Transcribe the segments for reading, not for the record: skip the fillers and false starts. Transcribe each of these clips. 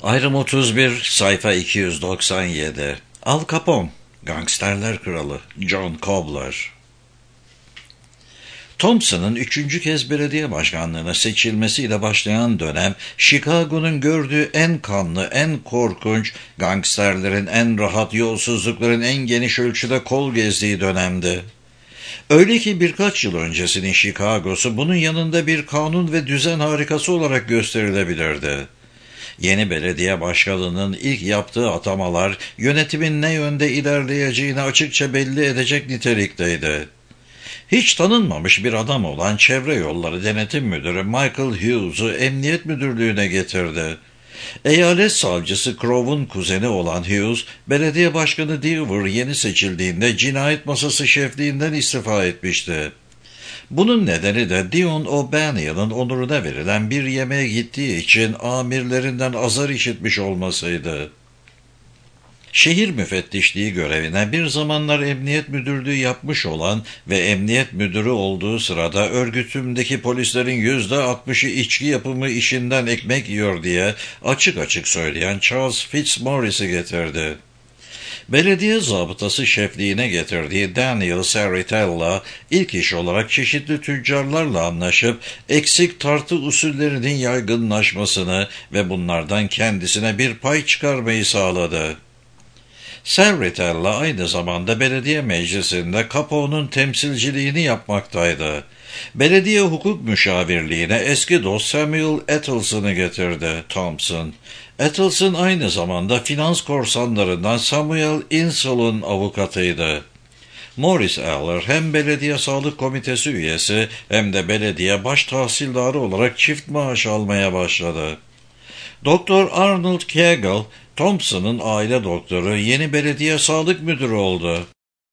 Ayrım 31, sayfa 297. Al Capone, Gangsterler Kralı, John Cobbler. Thompson'ın 3. kez belediye başkanlığına seçilmesiyle başlayan dönem, Chicago'nun gördüğü en kanlı, en korkunç, gangsterlerin en rahat, yolsuzlukların en geniş ölçüde kol gezdiği dönemdi. Öyle ki birkaç yıl öncesinin Chicago'su bunun yanında bir kanun ve düzen harikası olarak gösterilebilirdi. Yeni belediye başkanının ilk yaptığı atamalar yönetimin ne yönde ilerleyeceğini açıkça belli edecek nitelikteydi. Hiç tanınmamış bir adam olan Çevre Yolları Denetim Müdürü Michael Hughes'u Emniyet Müdürlüğü'ne getirdi. Eyalet savcısı Crowe'un kuzeni olan Hughes, belediye başkanı Dewar yeni seçildiğinde cinayet masası şefliğinden istifa etmişti. Bunun nedeni de Dion O'Banion'ın onuruna verilen bir yemeğe gittiği için amirlerinden azar işitmiş olmasıydı. Şehir müfettişliği görevine bir zamanlar emniyet müdürlüğü yapmış olan ve emniyet müdürü olduğu sırada örgütümdeki polislerin %60'ı içki yapımı işinden ekmek yiyor diye açık açık söyleyen Charles Fitzmaurice'i getirdi. Belediye zabıtası şefliğine getirdiği Daniel Serritella, ilk iş olarak çeşitli tüccarlarla anlaşıp eksik tartı usullerinin yaygınlaşmasını ve bunlardan kendisine bir pay çıkarmayı sağladı. Serritella aynı zamanda belediye meclisinde Capone'un temsilciliğini yapmaktaydı. Belediye hukuk müşavirliğine eski dost Samuel Attleson'ı getirdi Thompson. Attles'ın aynı zamanda finans korsanlarından Samuel Insull'un avukatıydı. Morris Eller hem belediye sağlık komitesi üyesi hem de belediye baş tahsildarı olarak çift maaş almaya başladı. Doktor Arnold Kegel, Thompson'ın aile doktoru, yeni belediye sağlık müdürü oldu.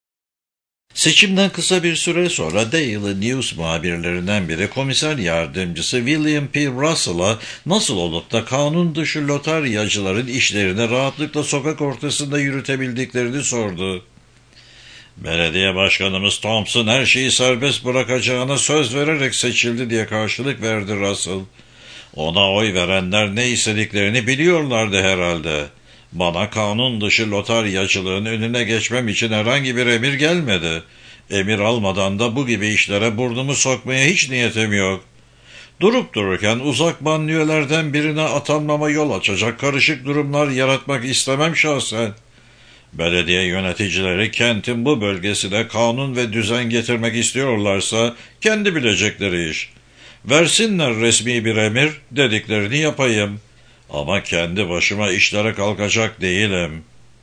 Seçimden kısa bir süre sonra Daily News muhabirlerinden biri komiser yardımcısı William P. Russell'a nasıl olup da kanun dışı lotaryacıların işlerini rahatlıkla sokak ortasında yürütebildiklerini sordu. Belediye başkanımız Thompson her şeyi serbest bırakacağına söz vererek seçildi diye karşılık verdi Russell. Ona oy verenler ne istediklerini biliyorlardı herhalde. Bana kanun dışı lotaryacılığın önüne geçmem için herhangi bir emir gelmedi. Emir almadan da bu gibi işlere burnumu sokmaya hiç niyetim yok. Durup dururken uzak banliyölerden birine atanmama yol açacak karışık durumlar yaratmak istemem şahsen. Belediye yöneticileri kentin bu bölgesine kanun ve düzen getirmek istiyorlarsa kendi bilecekleri iş. Versinler resmi bir emir, dediklerini yapayım. Ama kendi başıma işlere kalkacak değilim.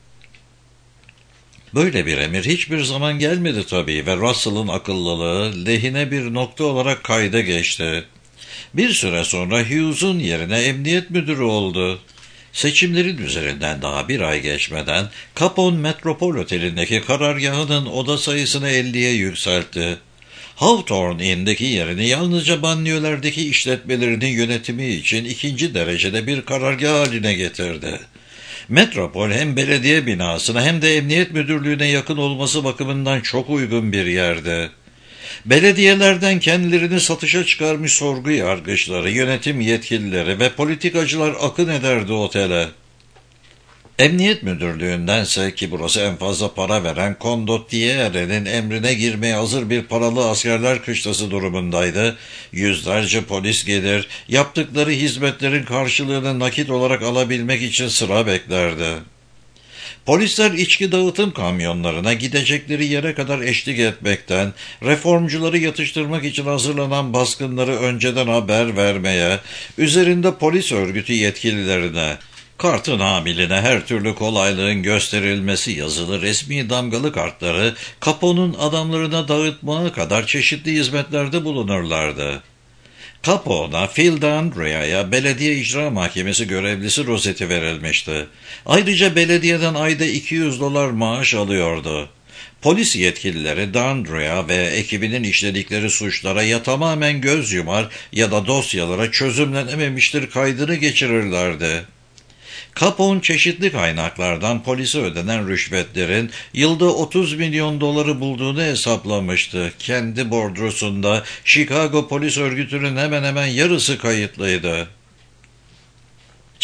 Böyle bir emir hiçbir zaman gelmedi tabii ve Russell'ın akıllılığı lehine bir nokta olarak kayda geçti. Bir süre sonra Hughes'un yerine emniyet müdürü oldu. Seçimlerin üzerinden daha bir ay geçmeden Capone Metropol Oteli'ndeki karargahının oda sayısını 50'ye yükseltti. Hawthorne Inn'deki yerini yalnızca banliyölerdeki işletmelerinin yönetimi için 2. derecede bir karargah haline getirdi. Metropol hem belediye binasına hem de emniyet müdürlüğüne yakın olması bakımından çok uygun bir yerdi. Belediyelerden kendilerini satışa çıkarmış sorgu yargıçları, yönetim yetkilileri ve politikacılar akın ederdi otele. Emniyet müdürlüğündense, ki burası en fazla para veren Condottieri'nin emrine girmeye hazır bir paralı askerler kışlası durumundaydı. Yüzlerce polis gelir, yaptıkları hizmetlerin karşılığını nakit olarak alabilmek için sıra beklerdi. Polisler içki dağıtım kamyonlarına gidecekleri yere kadar eşlik etmekten, reformcuları yatıştırmak için hazırlanan baskınları önceden haber vermeye, üzerinde polis örgütü yetkililerine, kartın hamiline her türlü kolaylığın gösterilmesi yazılı resmi damgalı kartları Capone'un adamlarına dağıtmaya kadar çeşitli hizmetlerde bulunurlardı. Capone'a Phil D'Andrea'ya belediye icra mahkemesi görevlisi rozeti verilmişti. Ayrıca belediyeden ayda $200 maaş alıyordu. Polis yetkilileri D'Andrea ve ekibinin işledikleri suçlara ya tamamen göz yumar ya da dosyalara çözümlenememiştir kaydını geçirirlerdi. Capone çeşitli kaynaklardan polise ödenen rüşvetlerin yılda $30 milyon bulduğunu hesaplamıştı. Kendi bordrosunda Chicago polis örgütünün hemen hemen yarısı kayıtlıydı.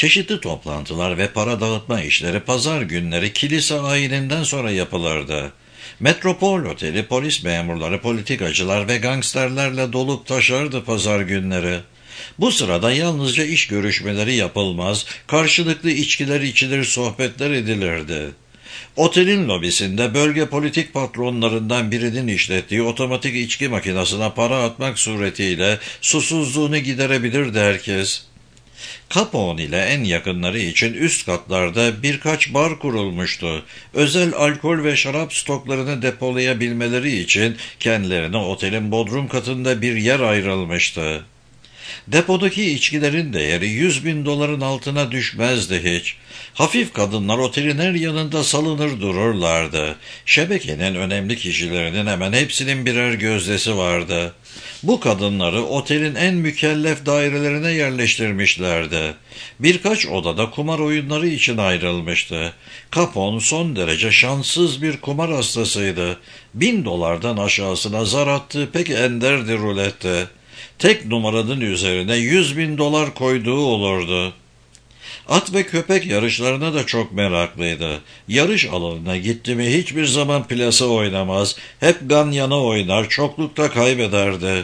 Çeşitli toplantılar ve para dağıtma işleri pazar günleri kilise ayininden sonra yapılırdı. Metropol Oteli polis memurları, politikacılar ve gangsterlerle dolup taşardı pazar günleri. Bu sırada yalnızca iş görüşmeleri yapılmaz, karşılıklı içkiler içilir, sohbetler edilirdi. Otelin lobisinde bölge politik patronlarından birinin işlettiği otomatik içki makinesine para atmak suretiyle susuzluğunu giderebilirdi herkes. Capone ile en yakınları için üst katlarda birkaç bar kurulmuştu. Özel alkol ve şarap stoklarını depolayabilmeleri için kendilerine otelin bodrum katında bir yer ayrılmıştı. Depodaki içkilerin değeri 100.000 doların altına düşmezdi hiç. Hafif kadınlar otelin her yanında salınır dururlardı. Şebekenin önemli kişilerinin hemen hepsinin birer gözdesi vardı. Bu kadınları otelin en mükellef dairelerine yerleştirmişlerdi. Birkaç odada kumar oyunları için ayrılmıştı. Capone son derece şanssız bir kumar hastasıydı. 1000 dolardan aşağısına zar attığı pek enderdi rulette. Tek numaranın üzerine 100.000 dolar koyduğu olurdu. At ve köpek yarışlarına da çok meraklıydı. Yarış alanına gitti mi hiçbir zaman plase oynamaz, hep ganyana oynar, çoklukta kaybederdi.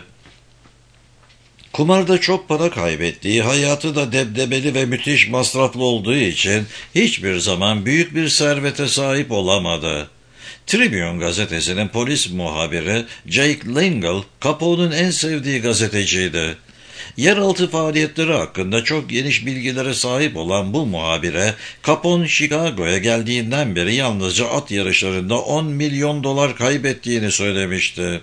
Kumarda çok para kaybettiği, hayatı da debdebeli ve müthiş masraflı olduğu için hiçbir zaman büyük bir servete sahip olamadı. Tribune gazetesinin polis muhabiri Jake Lingle, Capone'un en sevdiği gazeteciydi. Yeraltı faaliyetleri hakkında çok geniş bilgilere sahip olan bu muhabire, Capone Chicago'ya geldiğinden beri yalnızca at yarışlarında 10 milyon dolar kaybettiğini söylemişti.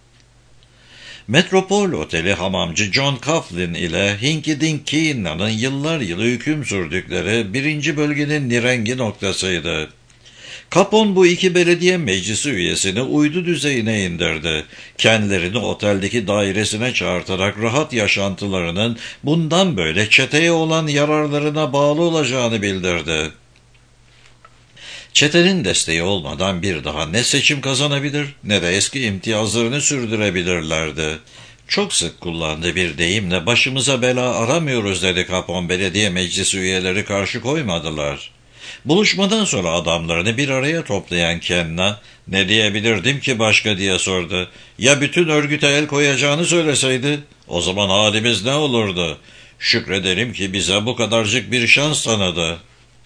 Metropol Oteli hamamcı John Coughlin ile Hinky Dink Keenan'ın yıllar yılı hüküm sürdükleri 1. bölgenin nirengi noktasıydı. Capone bu iki belediye meclisi üyesini uydu düzeyine indirdi. Kendilerini oteldeki dairesine çağırtarak rahat yaşantılarının bundan böyle çeteye olan yararlarına bağlı olacağını bildirdi. Çetenin desteği olmadan bir daha ne seçim kazanabilir ne de eski imtiyazlarını sürdürebilirlerdi. Çok sık kullandığı bir deyimle başımıza bela aramıyoruz dedi Capone, belediye meclisi üyeleri karşı koymadılar. Buluşmadan sonra adamlarını bir araya toplayan Kenna, ne diyebilirdim ki başka diye sordu. Ya bütün örgüte el koyacağını söyleseydi, o zaman halimiz ne olurdu? Şükredelim ki bize bu kadarcık bir şans tanıdı.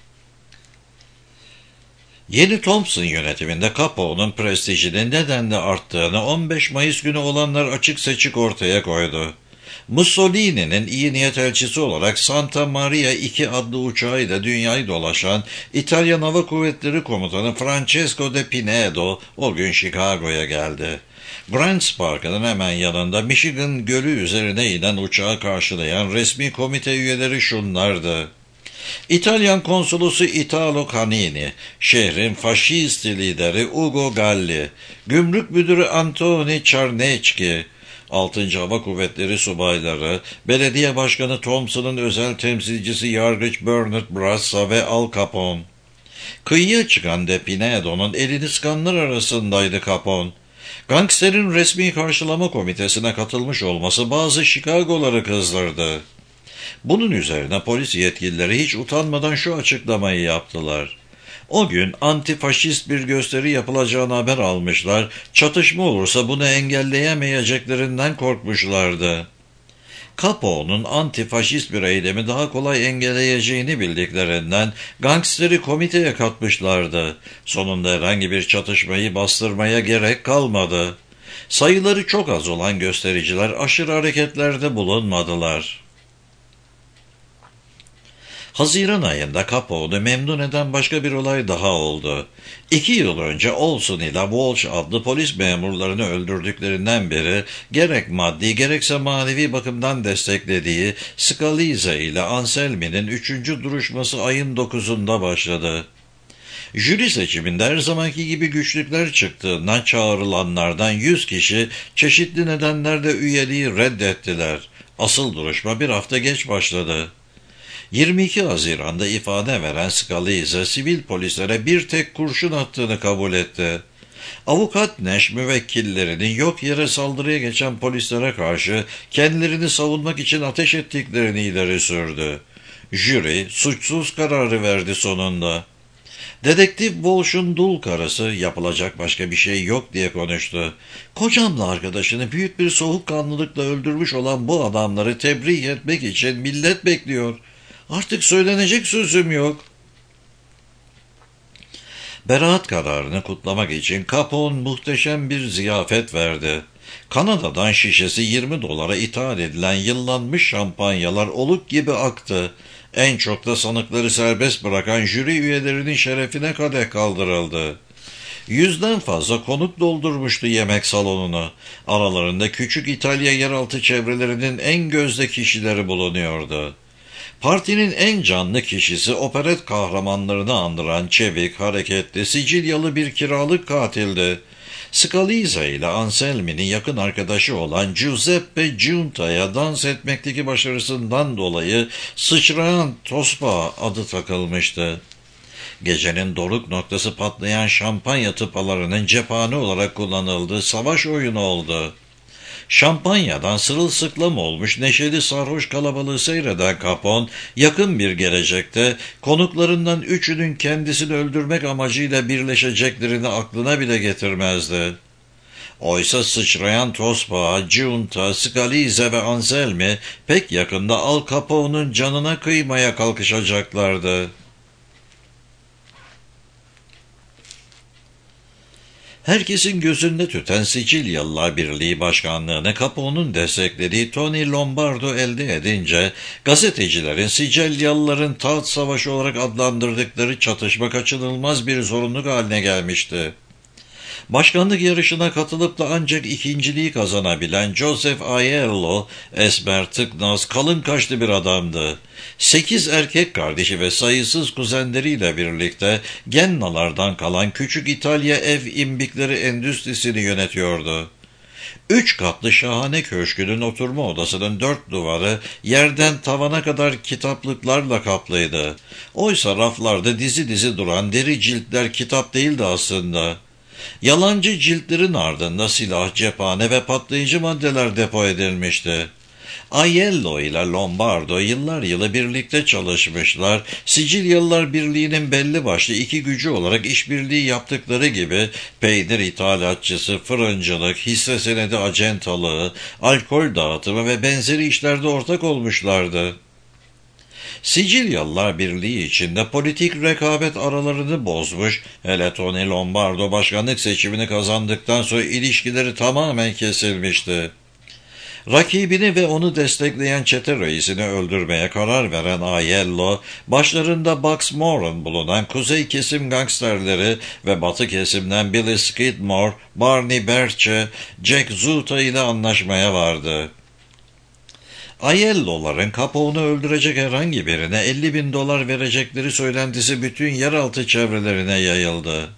Yeni Thompson yönetiminde Capone'un prestijinin nedenle arttığını 15 Mayıs günü olanlar açık seçik ortaya koydu. Mussolini'nin iyi niyet elçisi olarak Santa Maria II adlı uçağıyla dünyayı dolaşan İtalyan Hava Kuvvetleri Komutanı Francesco de Pinedo o gün Chicago'ya geldi. Grants Park'ın hemen yanında Michigan Gölü üzerine inen uçağı karşılayan resmi komite üyeleri şunlardı. İtalyan konsolosu Italo Canini, şehrin faşist lideri Ugo Galli, gümrük müdürü Antoni Czarnecki, 6. Hava Kuvvetleri subayları, belediye başkanı Thompson'ın özel temsilcisi yargıç Bernard Brassa ve Al Capone. Kıyıya çıkan de Pinedo'nun elini sıkanlar arasındaydı Capone. Gangsterin resmi karşılama komitesine katılmış olması bazı Chicago'ları kızdırdı. Bunun üzerine polis yetkilileri hiç utanmadan şu açıklamayı yaptılar. O gün antifaşist bir gösteri yapılacağını haber almışlar, çatışma olursa bunu engelleyemeyeceklerinden korkmuşlardı. Capone'un antifaşist bir eylemi daha kolay engelleyeceğini bildiklerinden gangsteri komiteye katmışlardı. Sonunda herhangi bir çatışmayı bastırmaya gerek kalmadı. Sayıları çok az olan göstericiler aşırı hareketlerde bulunmadılar. Haziran ayında Capone'u memnun eden başka bir olay daha oldu. 2 yıl önce Olson ile Walsh adlı polis memurlarını öldürdüklerinden beri gerek maddi gerekse manevi bakımdan desteklediği Scalise ile Anselmi'nin 3. duruşması ayın 9'unda başladı. Jüri seçiminde her zamanki gibi güçlükler çıktığından çağrılanlardan 100 kişi çeşitli nedenlerle üyeliği reddettiler. Asıl duruşma bir hafta geç başladı. 22 Haziran'da ifade veren Scalise, sivil polislere bir tek kurşun attığını kabul etti. Avukat Nash, müvekkillerinin yok yere saldırıya geçen polislere karşı kendilerini savunmak için ateş ettiklerini ileri sürdü. Jüri suçsuz kararı verdi sonunda. Dedektif Walsh'un dul karısı yapılacak başka bir şey yok diye konuştu. Kocamla arkadaşını büyük bir soğukkanlılıkla öldürmüş olan bu adamları tebrik etmek için millet bekliyor. Artık söylenecek sözüm yok. Beraat kararını kutlamak için Capone muhteşem bir ziyafet verdi. Kanada'dan şişesi 20 dolara ithal edilen yıllanmış şampanyalar oluk gibi aktı. En çok da sanıkları serbest bırakan jüri üyelerinin şerefine kadeh kaldırıldı. 100'den fazla konuk doldurmuştu yemek salonunu. Aralarında küçük İtalya yeraltı çevrelerinin en gözde kişileri bulunuyordu. Partinin en canlı kişisi operet kahramanlarını andıran çevik, hareketli, Sicilyalı bir kiralık katildi. Scalise ile Anselmi'nin yakın arkadaşı olan Giuseppe Giunta'ya dans etmekteki başarısından dolayı sıçrayan Tospa adı takılmıştı. Gecenin doruk noktası patlayan şampanya tıpalarının cephane olarak kullanıldığı savaş oyunu oldu. Şampanyadan sırılsıklam olmuş neşeli sarhoş kalabalığı seyreden Capone, yakın bir gelecekte konuklarından üçünün kendisini öldürmek amacıyla birleşeceklerini aklına bile getirmezdi. Oysa sıçrayan Tospa, Giunta, Scalise ve Anselmi pek yakında Al Capone'un canına kıymaya kalkışacaklardı. Herkesin gözünde tüten Sicilyalılar Birliği Başkanlığı'nı Capone'un desteklediği Tony Lombardo elde edince, gazetecilerin Sicilyalıların taht savaşı olarak adlandırdıkları çatışma kaçınılmaz bir zorunluluk haline gelmişti. Başkanlık yarışına katılıp da ancak ikinciliği kazanabilen Joseph Aiello, esmer, tıknaz, kalın kaşlı bir adamdı. 8 erkek kardeşi ve sayısız kuzenleriyle birlikte Gennalardan kalan küçük İtalya ev imbikleri endüstrisini yönetiyordu. 3 katlı şahane köşkünün oturma odasının 4 duvarı yerden tavana kadar kitaplıklarla kaplıydı. Oysa raflarda dizi dizi duran deri ciltler kitap değildi aslında. Yalancı ciltlerin ardında silah, cephane ve patlayıcı maddeler depo edilmişti. Aiello ile Lombardo yıllar yılı birlikte çalışmışlar, Sicilyalılar Birliği'nin belli başlı iki gücü olarak işbirliği yaptıkları gibi peynir ithalatçısı, fırıncılık, hisse senedi acentalığı, alkol dağıtımı ve benzeri işlerde ortak olmuşlardı. Sicilyalılar Birliği içinde politik rekabet aralarını bozmuş, hele Tony Lombardo başkanlık seçimini kazandıktan sonra ilişkileri tamamen kesilmişti. Rakibini ve onu destekleyen çete reisini öldürmeye karar veren Aiello, başlarında Bugs Moran bulunan kuzey kesim gangsterleri ve batı kesimden Billy Skidmore, Barney Berche, Jack Zuta ile anlaşmaya vardı. Aiello'ların Capone'u öldürecek herhangi birine $50.000 verecekleri söylentisi bütün yeraltı çevrelerine yayıldı.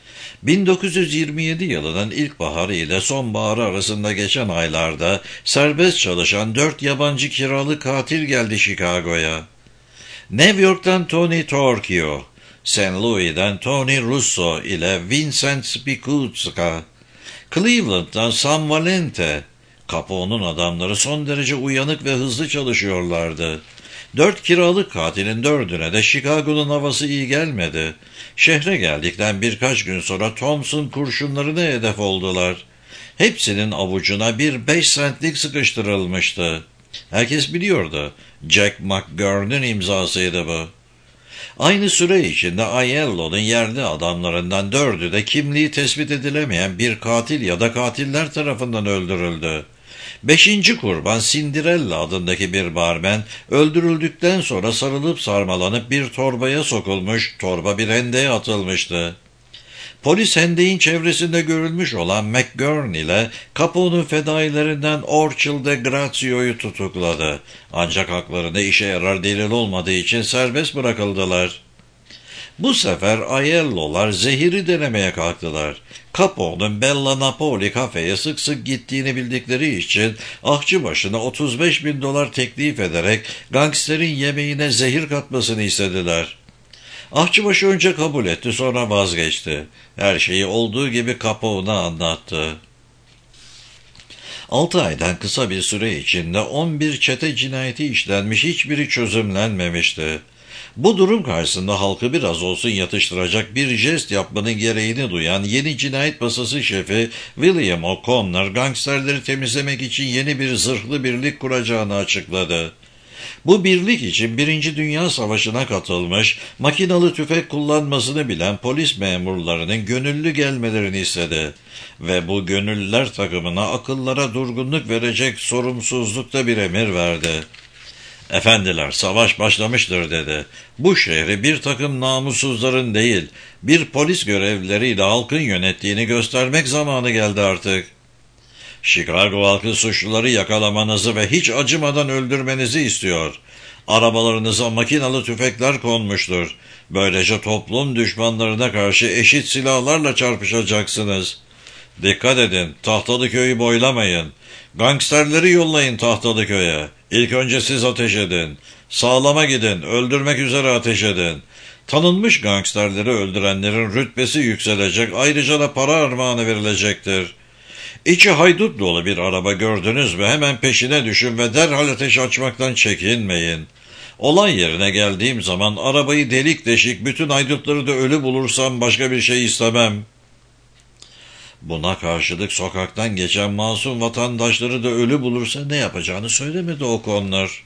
1927 yılının ilkbaharı ile sonbaharı arasında geçen aylarda serbest çalışan 4 yabancı kiralık katil geldi Chicago'ya. New York'tan Tony Torchio, St. Louis'den Tony Russo ile Vincent Spicuzza, Cleveland'dan Sam Valente. Capone'un adamları son derece uyanık ve hızlı çalışıyorlardı. 4 kiralık katilin 4'üne de Chicago'nun havası iyi gelmedi. Şehre geldikten birkaç gün sonra Thompson kurşunlarına hedef oldular. Hepsinin avucuna bir 5 centlik sıkıştırılmıştı. Herkes biliyordu. Jack McGurn'un imzasıydı bu. Aynı süre içinde Aiello'nun yerli adamlarından 4'ü de kimliği tespit edilemeyen bir katil ya da katiller tarafından öldürüldü. 5. kurban Cinderella adındaki bir barmen öldürüldükten sonra sarılıp sarmalanıp bir torbaya sokulmuş, torba bir hendeğe atılmıştı. Polis hendeğin çevresinde görülmüş olan McGurn ile Capone'un fedailerinden Orchil de Grazio'yu tutukladı. Ancak haklarında işe yarar delil olmadığı için serbest bırakıldılar. Bu sefer Aiello'lar zehiri denemeye kalktılar. Capone'un Bella Napoli kafeye sık sık gittiğini bildikleri için ahçıbaşına $35.000 teklif ederek gangsterin yemeğine zehir katmasını istediler. Ahçıbaşı önce kabul etti, sonra vazgeçti. Her şeyi olduğu gibi Capone'a anlattı. 6 aydan kısa bir süre içinde 11 çete cinayeti işlenmiş, hiçbiri çözümlenmemişti. Bu durum karşısında halkı biraz olsun yatıştıracak bir jest yapmanın gereğini duyan yeni cinayet masası şefi William O'Connor, gangsterleri temizlemek için yeni bir zırhlı birlik kuracağını açıkladı. Bu birlik için Birinci Dünya Savaşı'na katılmış, makinalı tüfek kullanmasını bilen polis memurlarının gönüllü gelmelerini istedi. Ve bu gönüllüler takımına akıllara durgunluk verecek sorumsuzlukta bir emir verdi. "Efendiler, savaş başlamıştır," dedi. "Bu şehri bir takım namussuzların değil, bir polis görevlileriyle halkın yönettiğini göstermek zamanı geldi artık. Chicago halkı suçluları yakalamanızı ve hiç acımadan öldürmenizi istiyor. Arabalarınıza makinalı tüfekler konmuştur. Böylece toplum düşmanlarına karşı eşit silahlarla çarpışacaksınız. Dikkat edin, Tahtalıköy'ü boylamayın. Gangsterleri yollayın Tahtalıköy'e. İlk önce siz ateş edin. Sağlama gidin, öldürmek üzere ateş edin. Tanınmış gangsterleri öldürenlerin rütbesi yükselecek, ayrıca da para armağanı verilecektir. İçi haydut dolu bir araba gördünüz mü hemen peşine düşün ve derhal ateş açmaktan çekinmeyin. Olay yerine geldiğim zaman arabayı delik deşik, bütün haydutları da ölü bulursam başka bir şey istemem." Buna karşılık sokaktan geçen masum vatandaşları da ölü bulursa ne yapacağını söylemedi O'Connor.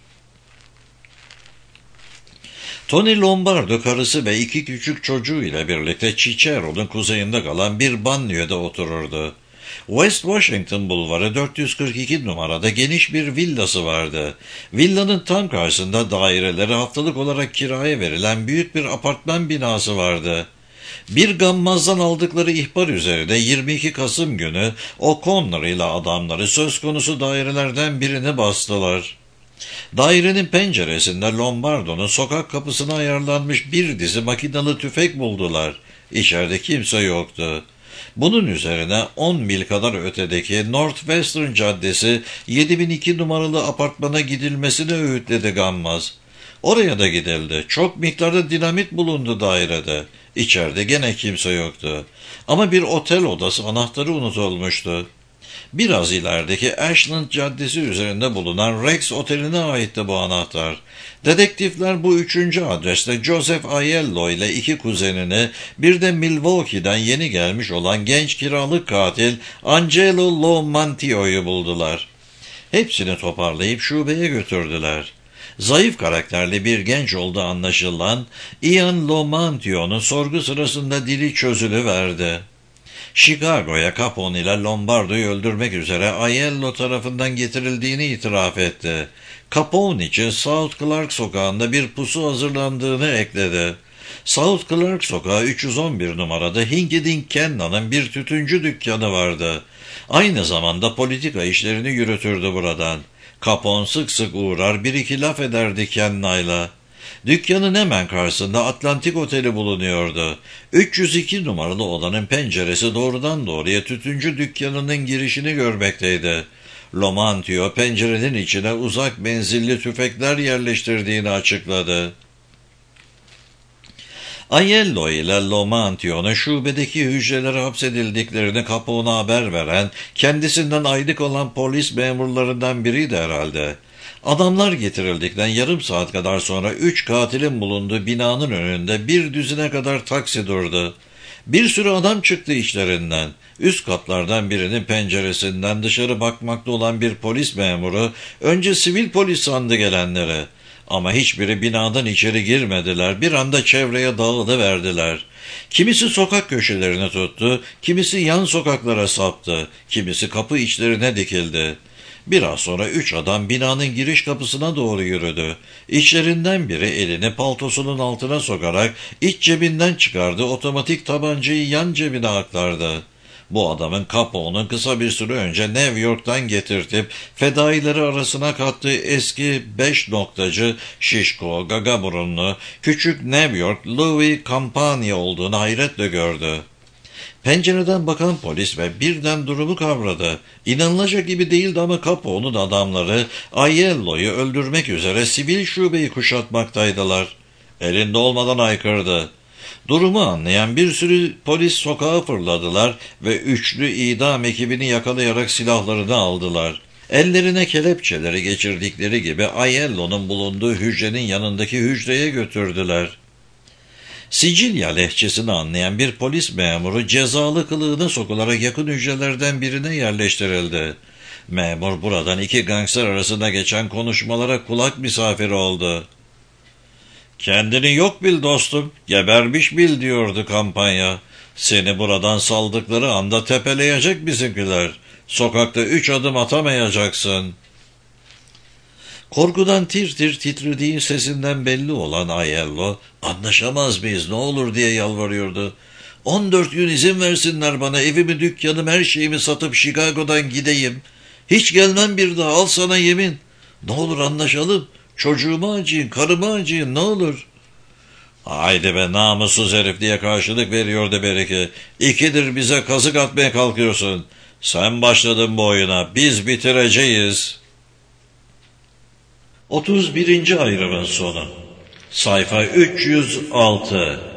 Tony Lombardo karısı ve 2 küçük çocuğu ile birlikte Cicero'nun kuzeyinde kalan bir banliyöde otururdu. West Washington Bulvarı 442 numarada geniş bir villası vardı. Villanın tam karşısında daireleri haftalık olarak kiraya verilen büyük bir apartman binası vardı. Bir gammazdan aldıkları ihbar üzerine 22 Kasım günü O'Connor ile adamları söz konusu dairelerden birini bastılar. Dairenin penceresinde Lombardo'nun sokak kapısına ayarlanmış bir dizi makinalı tüfek buldular. İçeride kimse yoktu. Bunun üzerine 10 mil kadar ötedeki Northwestern Caddesi 7002 numaralı apartmana gidilmesini öğütledi gammaz. Oraya da gidildi. Çok miktarda dinamit bulundu dairede. İçeride gene kimse yoktu. Ama bir otel odası anahtarı unutulmuştu. Biraz ilerideki Ashland Caddesi üzerinde bulunan Rex Oteli'ne aitti bu anahtar. Dedektifler bu 3. adreste Joseph Aiello ile 2 kuzenini, bir de Milwaukee'den yeni gelmiş olan genç kiralık katil Angelo Lomantio'yu buldular. Hepsini toparlayıp şubeye götürdüler. Zayıf karakterli bir genç olduğu anlaşılan Ian Lomantio'nun sorgu sırasında dili çözülüverdi. Chicago'ya Capone ile Lombardo'yu öldürmek üzere Aiello tarafından getirildiğini itiraf etti. Capone için South Clark sokağında bir pusu hazırlandığını ekledi. South Clark sokağı 311 numarada Hinky Dink Kenna'nın bir tütüncü dükkanı vardı. Aynı zamanda politika işlerini yürütürdü buradan. Capone sık sık uğrar, bir iki laf ederdi Kenna'yla. Dükkanın hemen karşısında Atlantik Oteli bulunuyordu. 302 numaralı odanın penceresi doğrudan doğruya tütüncü dükkanının girişini görmekteydi. Lomantio pencerenin içine uzak menzilli tüfekler yerleştirdiğini açıkladı. Aiello ile Lomantio'nun şubedeki hücrelere hapsedildiklerini Capone'a haber veren, kendisinden aylık olan polis memurlarından biriydi herhalde. Adamlar getirildikten yarım saat kadar sonra 3 katilin bulunduğu binanın önünde bir düzine kadar taksi durdu. Bir sürü adam çıktı içlerinden. Üst katlardan birinin penceresinden dışarı bakmakta olan bir polis memuru önce sivil polis sandı gelenleri. Ama hiçbiri binadan içeri girmediler. Bir anda çevreye dağılıverdiler. Kimisi sokak köşelerine tuttu, kimisi yan sokaklara saptı, kimisi kapı içlerine dikildi. Biraz sonra 3 adam binanın giriş kapısına doğru yürüdü. İçlerinden biri elini paltosunun altına sokarak iç cebinden çıkardı, otomatik tabancayı yan cebine aktardı. Bu adamın Capone'un kısa bir süre önce New York'tan getirtip fedaileri arasına kattığı eski 5 noktacı, şişko, gaga burunlu, küçük New York Louis Campagna olduğunu hayretle gördü. Pencereden bakan polis ve birden durumu kavradı. İnanılacak gibi değildi ama Capone'un adamları Aiello'yu öldürmek üzere sivil şubeyi kuşatmaktaydılar. Elinde olmadan haykırdı. Durumu anlayan bir sürü polis sokağa fırladılar ve üçlü idam ekibini yakalayarak silahlarını aldılar. Ellerine kelepçeleri geçirdikleri gibi Aiello'nun bulunduğu hücrenin yanındaki hücreye götürdüler. Sicilya lehçesini anlayan bir polis memuru cezalı kılığına sokularak yakın hücrelerden birine yerleştirildi. Memur buradan iki gangster arasında geçen konuşmalara kulak misafiri oldu. "Kendini yok bil dostum, gebermiş bil," diyordu kampanya. "Seni buradan saldıkları anda tepeleyecek bizimkiler. Sokakta 3 adım atamayacaksın." Korkudan tir tir titrediği sesinden belli olan Aiello, "Anlaşamaz mıyız, ne olur?" diye yalvarıyordu. 14 gün izin versinler bana, evimi, dükkanım, her şeyimi satıp Chicago'dan gideyim. Hiç gelmem bir daha, al sana yemin. Ne olur anlaşalım. Çocuğuma acıyın, karıma acıyın, ne olur." "Haydi be namussuz herif," diye karşılık veriyordu Berike. "İkidir bize kazık atmaya kalkıyorsun. Sen başladın bu oyuna, biz bitireceğiz." 31. ayrımın sonu. Sayfa 306.